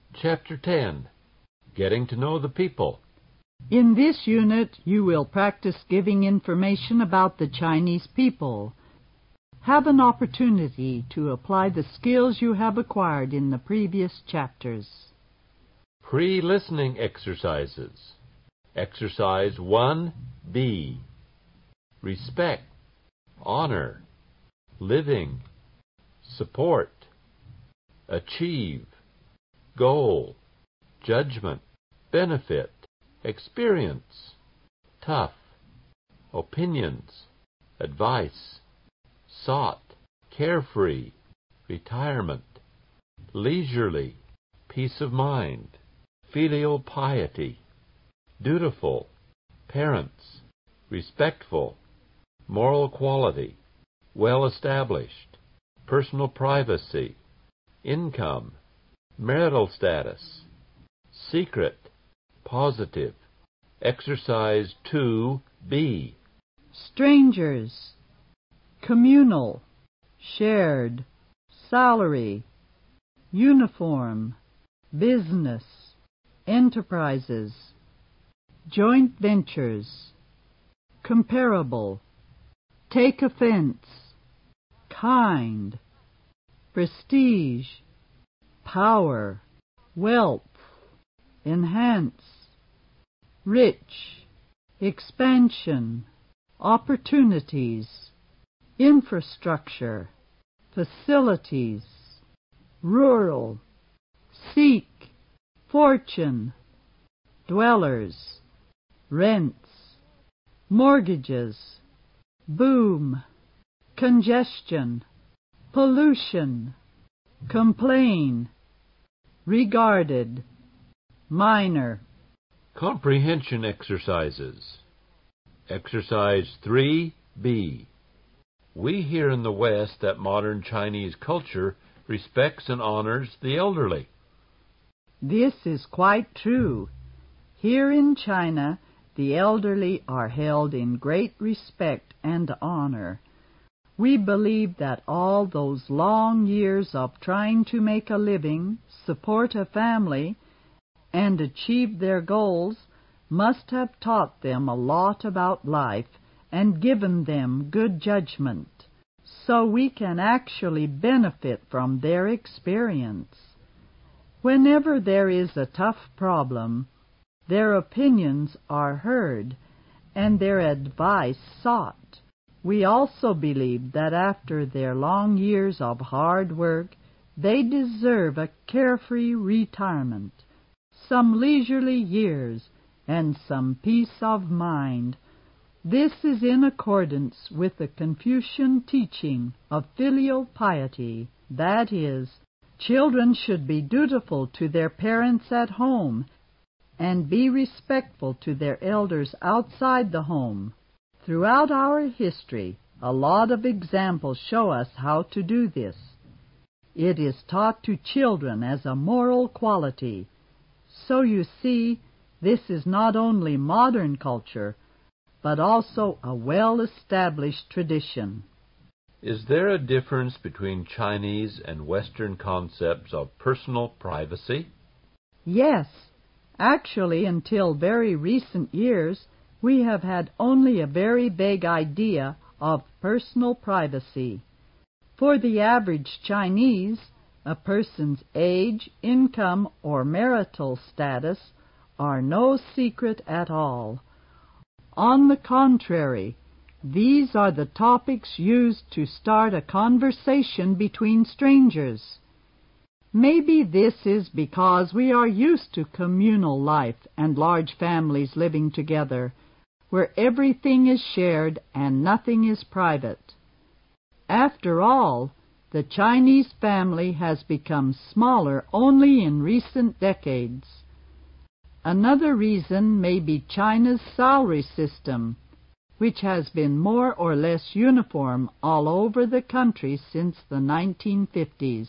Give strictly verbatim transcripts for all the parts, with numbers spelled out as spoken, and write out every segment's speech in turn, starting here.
Chapter ten. Getting to know the people. In this unit, you will practice giving information about the Chinese people. Have an opportunity to apply the skills you have acquired in the previous chapters. Pre-listening exercises. Exercise one B. Respect, honor, living, support, achieve, goal, judgment, benefit, experience, tough, opinions, advice, sought, carefree, retirement, leisurely, peace of mind, filial piety, dutiful, parents, respectful, moral quality, well-established, personal privacy, income, marital status, secret, positive. Exercise two B. Strangers, communal, shared, salary, uniform, business, enterprises, joint ventures, comparable, take offense, kind, prestige, power, wealth, enhance, rich, expansion, opportunities, infrastructure, facilities, rural, seek, fortune, dwellers, rents, mortgages, boom, congestion, pollution, complain, regarded, minor. Comprehension exercises. Exercise three B. We hear in the West that modern Chinese culture respects and honors the elderly. This is quite true. Here in China, the elderly are held in great respect and honor. We believe that all those long years of trying to make a living, support a family, and achieve their goals must have taught them a lot about life and given them good judgment, so we can actually benefit from their experience. Whenever there is a tough problem, their opinions are heard and their advice sought. We also believe that after their long years of hard work, they deserve a carefree retirement, some leisurely years, and some peace of mind. This is in accordance with the Confucian teaching of filial piety, that is, children should be dutiful to their parents at home and be respectful to their elders outside the home. Throughout our history, a lot of examples show us how to do this. It is taught to children as a moral quality. So you see, this is not only modern culture, but also a well-established tradition. Is there a difference between Chinese and Western concepts of personal privacy? Yes. Actually, until very recent years, we have had only a very vague idea of personal privacy. For the average Chinese, a person's age, income, or marital status are no secret at all. On the contrary, these are the topics used to start a conversation between strangers. Maybe this is because we are used to communal life and large families living together, where everything is shared and nothing is private. After all, the Chinese family has become smaller only in recent decades. Another reason may be China's salary system, which has been more or less uniform all over the country since the nineteen fifties.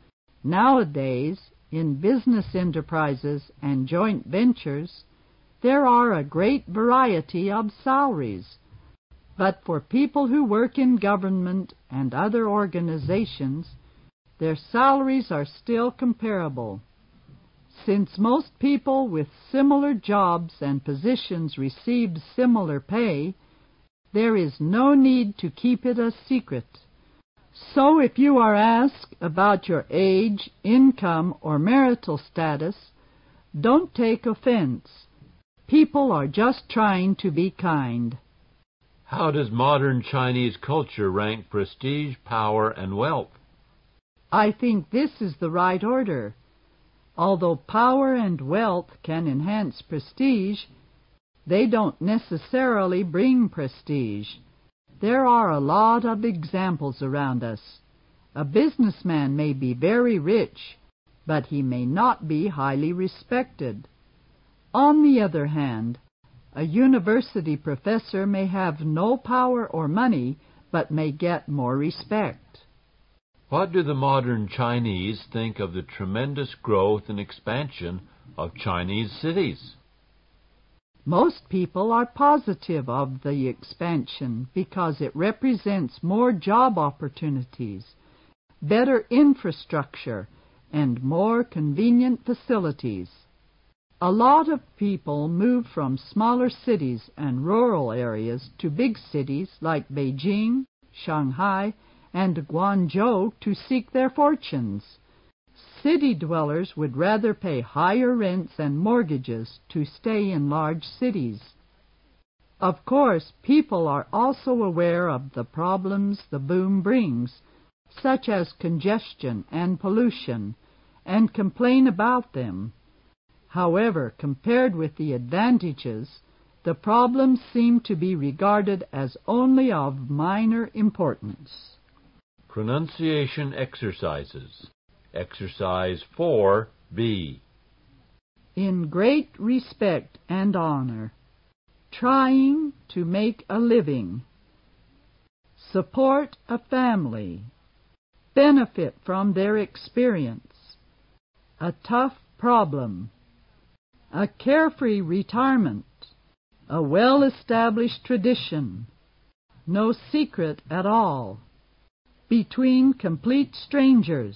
Nowadays, in business enterprises and joint ventures, there are a great variety of salaries. But for people who work in government and other organizations, their salaries are still comparable. Since most people with similar jobs and positions received similar pay, there is no need to keep it a secret. So if you are asked about your age, income, or marital status, don't take offense. People are just trying to be kind. How does modern Chinese culture rank prestige, power, and wealth? I think this is the right order. Although power and wealth can enhance prestige, they don't necessarily bring prestige. There are a lot of examples around us. A businessman may be very rich, but he may not be highly respected. On the other hand, a university professor may have no power or money, but may get more respect. What do the modern Chinese think of the tremendous growth and expansion of Chinese cities? Most people are positive of the expansion because it represents more job opportunities, better infrastructure, and more convenient facilities. A lot of people move from smaller cities and rural areas to big cities like Beijing, Shanghai, and Guangzhou to seek their fortunes. City dwellers would rather pay higher rents and mortgages to stay in large cities. Of course, people are also aware of the problems the boom brings, such as congestion and pollution, and complain about them. However, compared with the advantages, the problems seem to be regarded as only of minor importance. Pronunciation exercises. Exercise four B. In great respect and honor. Trying to make a living. Support a family. Benefit from their experience. A tough problem. A carefree retirement. A well-established tradition. No secret at all. Between complete strangers.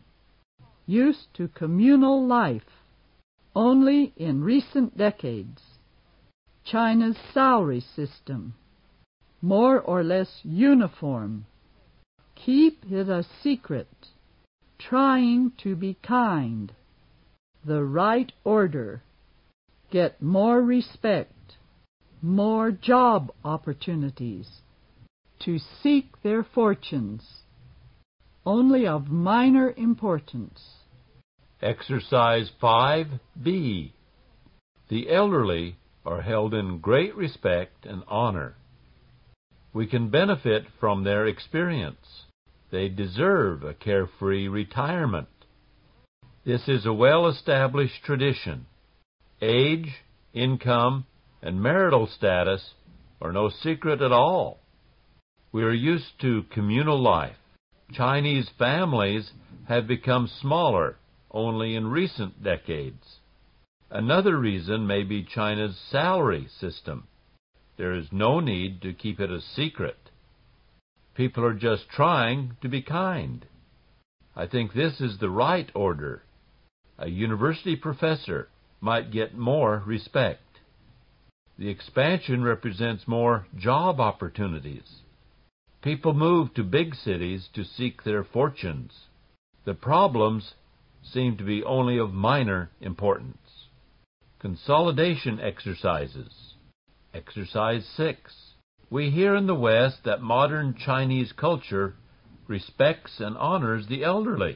Used to communal life. Only in recent decades. China's salary system. More or less uniform. Keep it a secret. Trying to be kind. The right order. Get more respect. More job opportunities. To seek their fortunes. Only of minor importance. Exercise five B. The elderly are held in great respect and honor. We can benefit from their experience. They deserve a carefree retirement. This is a well-established tradition. Age, income, and marital status are no secret at all. We are used to communal life. Chinese families have become smaller only in recent decades. Another reason may be China's salary system. There is no need to keep it a secret. People are just trying to be kind. I think this is the right order. A university professor might get more respect. The expansion represents more job opportunities. People move to big cities to seek their fortunes. The problems seem to be only of minor importance. Consolidation exercises. Exercise six. We hear in the West that modern Chinese culture respects and honors the elderly.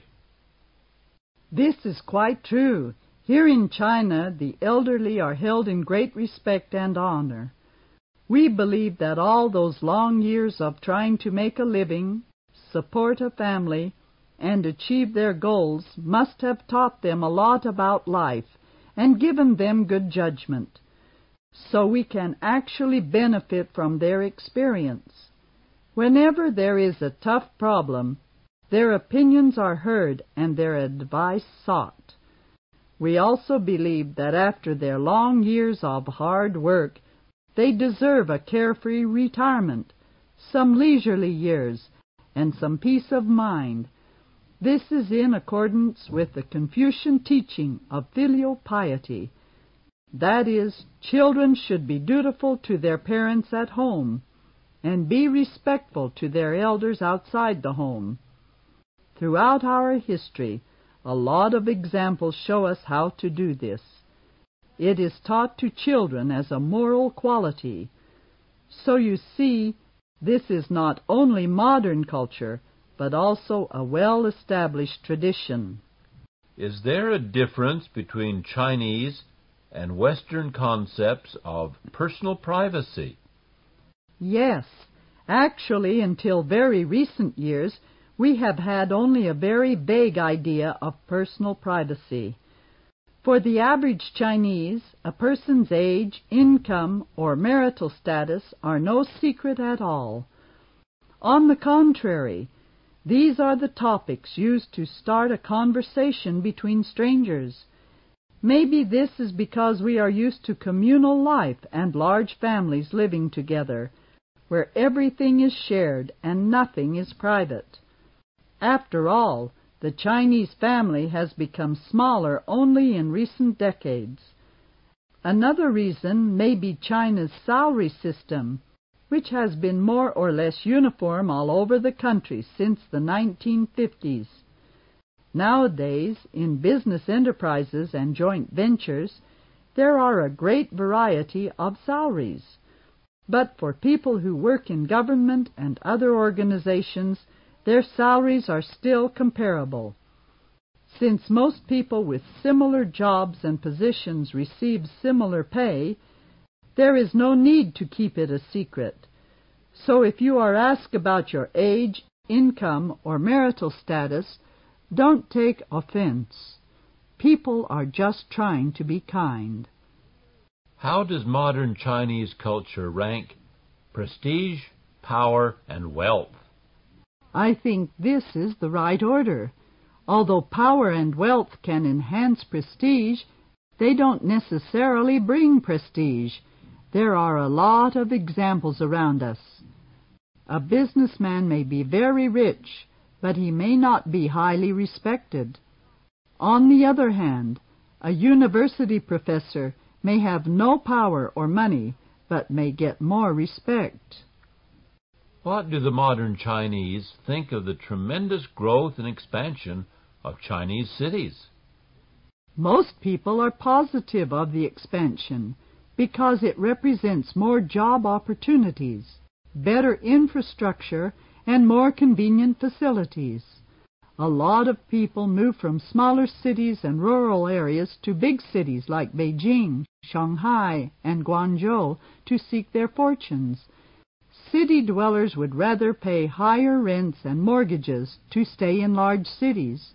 This is quite true. Here in China, the elderly are held in great respect and honor. We believe that all those long years of trying to make a living, support a family, and achieve their goals must have taught them a lot about life and given them good judgment. So we can actually benefit from their experience. Whenever there is a tough problem, their opinions are heard and their advice sought. We also believe that after their long years of hard work, they deserve a carefree retirement, some leisurely years, and some peace of mind. This is in accordance with the Confucian teaching of filial piety. That is, children should be dutiful to their parents at home and be respectful to their elders outside the home. Throughout our history, a lot of examples show us how to do this. It is taught to children as a moral quality. So you see, this is not only modern culture, but also a well-established tradition. Is there a difference between Chinese and Western concepts of personal privacy? Yes. Actually, until very recent years, we have had only a very vague idea of personal privacy. For the average Chinese, a person's age, income, or marital status are no secret at all. On the contrary, these are the topics used to start a conversation between strangers. Maybe this is because we are used to communal life and large families living together, where everything is shared and nothing is private. After all, the Chinese family has become smaller only in recent decades. Another reason may be China's salary system, which has been more or less uniform all over the country since the nineteen fifties. Nowadays, in business enterprises and joint ventures, there are a great variety of salaries. But for people who work in government and other organizations, their salaries are still comparable. Since most people with similar jobs and positions receive similar pay, there is no need to keep it a secret. So if you are asked about your age, income, or marital status, don't take offense. People are just trying to be kind. How does modern Chinese culture rank prestige, power, and wealth? I think this is the right order. Although power and wealth can enhance prestige, they don't necessarily bring prestige. There are a lot of examples around us. A businessman may be very rich, but he may not be highly respected. On the other hand, a university professor may have no power or money, but may get more respect. What do the modern Chinese think of the tremendous growth and expansion of Chinese cities? Most people are positive of the expansion because it represents more job opportunities, better infrastructure, and more convenient facilities. A lot of people move from smaller cities and rural areas to big cities like Beijing, Shanghai, and Guangzhou to seek their fortunes. City dwellers would rather pay higher rents and mortgages to stay in large cities.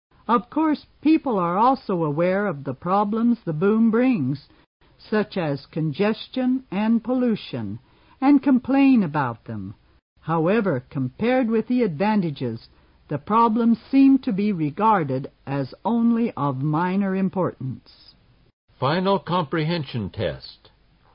Of course, people are also aware of the problems the boom brings, such as congestion and pollution, and complain about them. However, compared with the advantages, the problems seem to be regarded as only of minor importance. Final comprehension test.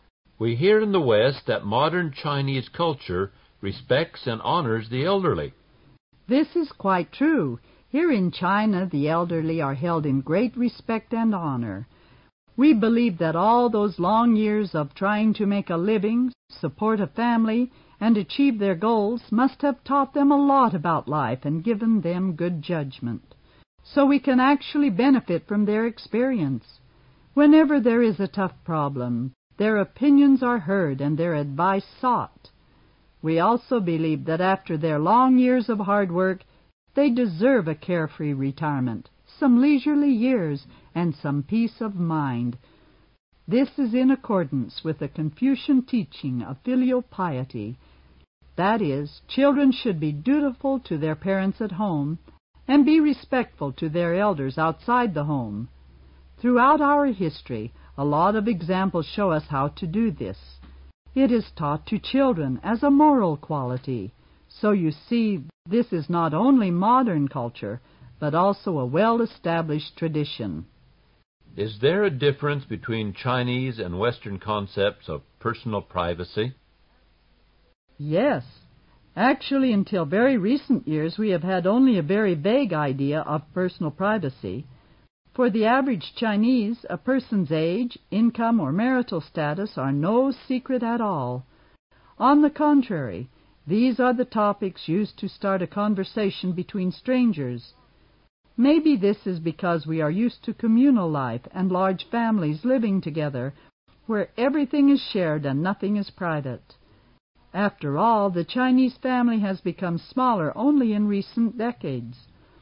We hear in the West that modern Chinese culture respects and honors the elderly. This is quite true. Here in China, the elderly are held in great respect and honor. We believe that all those long years of trying to make a living, support a family, and achieve their goals must have taught them a lot about life and given them good judgment. So we can actually benefit from their experience. Whenever there is a tough problem, their opinions are heard and their advice sought. We also believe that after their long years of hard work, they deserve a carefree retirement, some leisurely years, and some peace of mind. This is in accordance with the Confucian teaching of filial piety. That is, children should be dutiful to their parents at home and be respectful to their elders outside the home. Throughout our history, a lot of examples show us how to do this. It is taught to children as a moral quality. So you see, this is not only modern culture, but also a well-established tradition. Is there a difference between Chinese and Western concepts of personal privacy? Yes. Actually, until very recent years, we have had only a very vague idea of personal privacy. For the average Chinese, a person's age, income, or marital status are no secret at all. On the contrary, these are the topics used to start a conversation between strangers. Maybe this is because we are used to communal life and large families living together, where everything is shared and nothing is private. After all, the Chinese family has become smaller only in recent decades.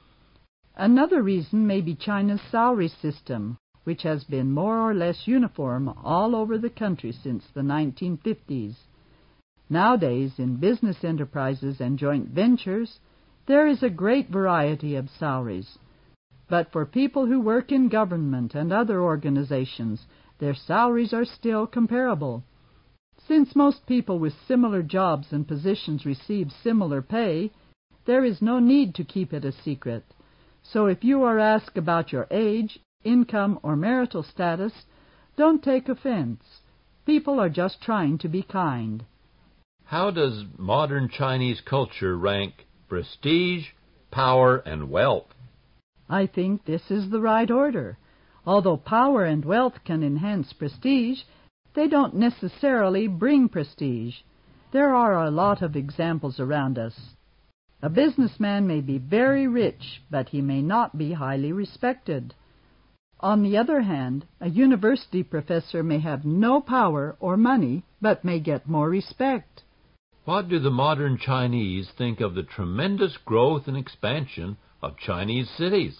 Another reason may be China's salary system, which has been more or less uniform all over the country since the nineteen fifties. Nowadays, in business enterprises and joint ventures, there is a great variety of salaries. But for people who work in government and other organizations, their salaries are still comparable. Since most people with similar jobs and positions receive similar pay, there is no need to keep it a secret. So if you are asked about your age, income, or marital status, don't take offense. People are just trying to be kind. How does modern Chinese culture rank prestige, power, and wealth? I think this is the right order. Although power and wealth can enhance prestige, they don't necessarily bring prestige. There are a lot of examples around us. A businessman may be very rich, but he may not be highly respected. On the other hand, a university professor may have no power or money, but may get more respect. What do the modern Chinese think of the tremendous growth and expansion of Chinese cities?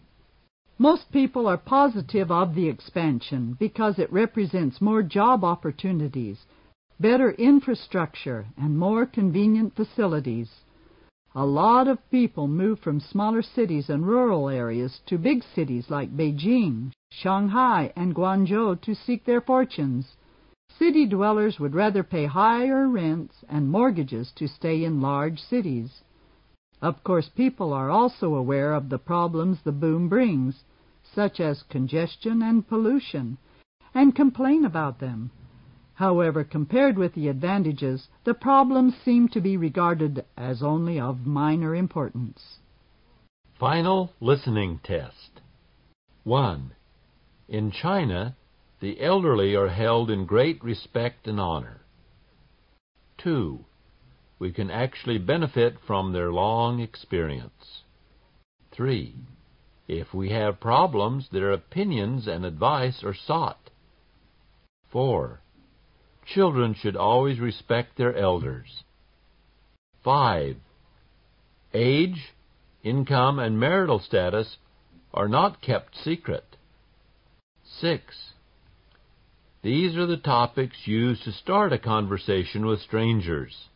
Most people are positive of the expansion because it represents more job opportunities, better infrastructure, and more convenient facilities. A lot of people move from smaller cities and rural areas to big cities like Beijing, Shanghai, and Guangzhou to seek their fortunes. City dwellers would rather pay higher rents and mortgages to stay in large cities. Of course, people are also aware of the problems the boom brings, such as congestion and pollution, and complain about them. However, compared with the advantages, the problems seem to be regarded as only of minor importance. Final listening test. one. In China, the elderly are held in great respect and honor. two. We can actually benefit from their long experience. three. If we have problems, their opinions and advice are sought. four. Children should always respect their elders. five. Age, income, and marital status are not kept secret. six. These are the topics used to start a conversation with strangers.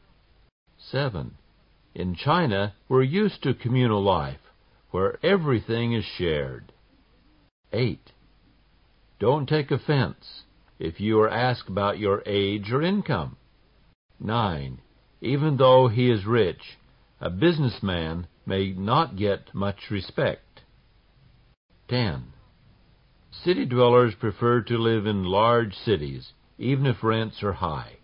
seven. In China, we're used to communal life, where everything is shared. eight. Don't take offense if you are asked about your age or income. nine. Even though he is rich, a businessman may not get much respect. ten. City dwellers prefer to live in large cities, even if rents are high.